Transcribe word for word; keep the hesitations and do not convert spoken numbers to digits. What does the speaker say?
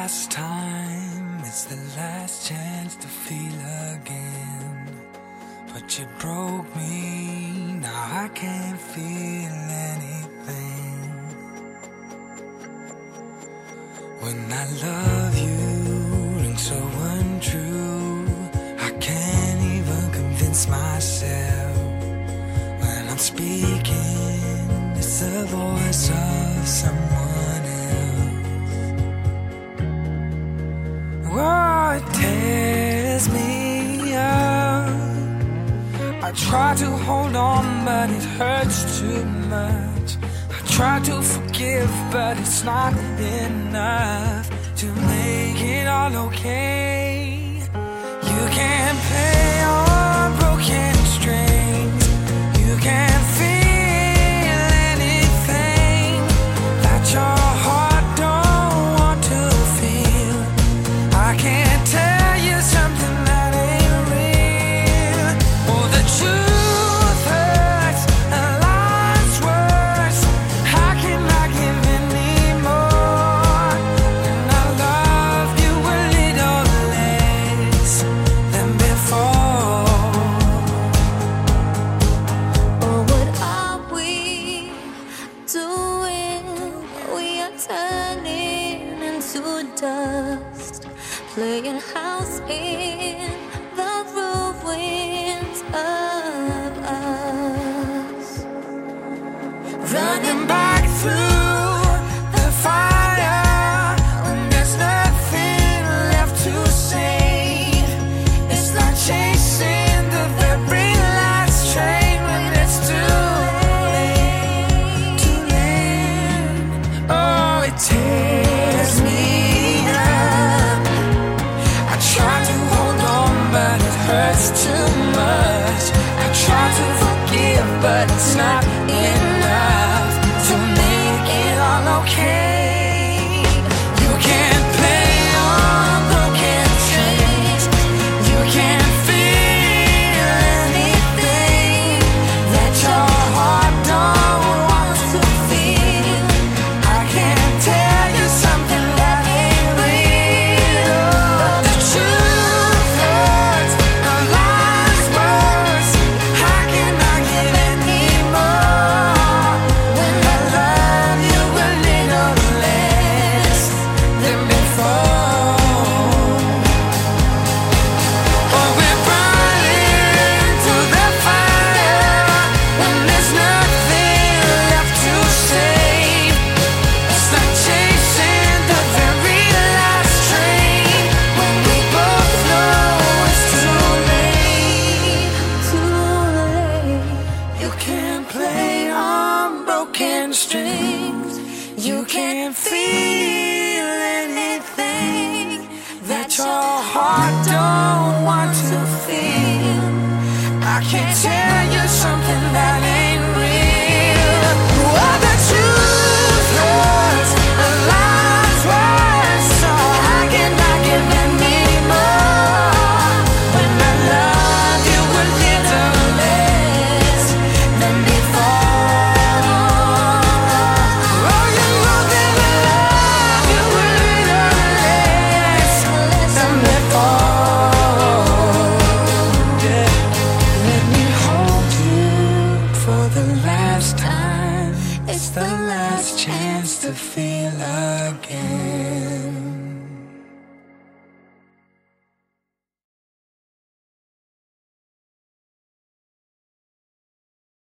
last time, it's the last chance to feel again. But you broke me, now I can't feel anything. When I love you rings so untrue, I can't even convince myself. When I'm speaking, it's the voice of someone else. Oh, it tears me up. I try to hold on, but it hurts too much. I try to forgive, but it's not enough to make it all okay. You can't play on broken strings. You can't feel anything that your heart don't want to feel. I can't tell you something that ain't real. Oh, the truth hurts and lies worse. How can I give anymore when I love you a little less than before? Oh, what are we doing? We are turning into dust, playing house in the ruins of us, Running back through the fire when there's nothing left to save. It's like chasing the very last train when it's too late, too late. Oh, it tears me up. I try to hold on, but it hurts too much. I try to forgive, but it's not enough to make it all okay. You can't play on broken strings. You can't feel anything that your heart don't want to feel. I can't tell you something that ain't real. The truth hurts and lies worse. How can I give anymore when I love you a little less than before? Oh, we're burning through the fire when there's nothing left to save. It's like chasing the very last train when we both know it's too late. too late. You can't play on broken strings. You can't feel anything that your heart don't want to feel. I can't tell you something that ain't real. Oh, the truth hurts and lies worse. So how can I give anymore when I love you a little less than before? Oh, you love me, love you a little less than before. Yeah. Let me hold you for the last time. It's the last chance to feel again.